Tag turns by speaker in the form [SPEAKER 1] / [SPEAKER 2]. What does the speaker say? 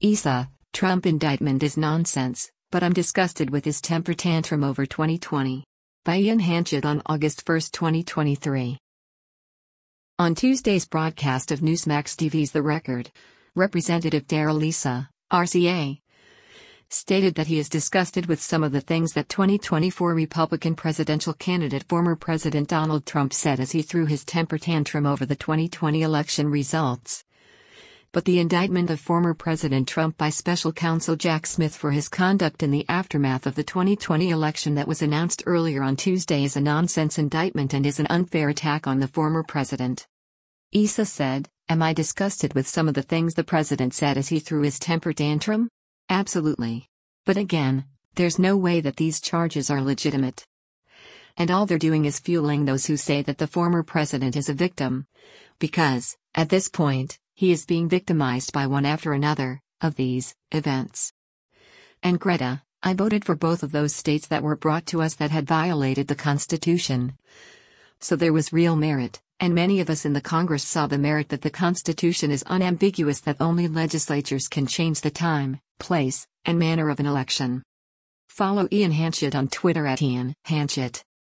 [SPEAKER 1] Issa, Trump indictment is nonsense, but I'm disgusted with his temper tantrum over 2020. By Ian Hanchett on August 1, 2023. On Tuesday's broadcast of Newsmax TV's The Record, Representative Darrell Issa, RCA, stated that he is disgusted with some of the things that 2024 Republican presidential candidate former President Donald Trump said as he threw his temper tantrum over the 2020 election results. But the indictment of former President Trump by special counsel Jack Smith for his conduct in the aftermath of the 2020 election that was announced earlier on Tuesday is a nonsense indictment and is an unfair attack on the former president. Issa said, "Am I disgusted with some of the things the president said as he threw his temper tantrum? Absolutely. But again, there's no way that these charges are legitimate. And all they're doing is fueling those who say that the former president is a victim. Because, at this point, he is being victimized by one after another of these events. And Greta, I voted for both of those states that were brought to us that had violated the Constitution. So there was real merit, and many of us in the Congress saw the merit that the Constitution is unambiguous, that only legislatures can change the time, place, and manner of an election." Follow Ian Hanchett on Twitter at Ian Hanchett.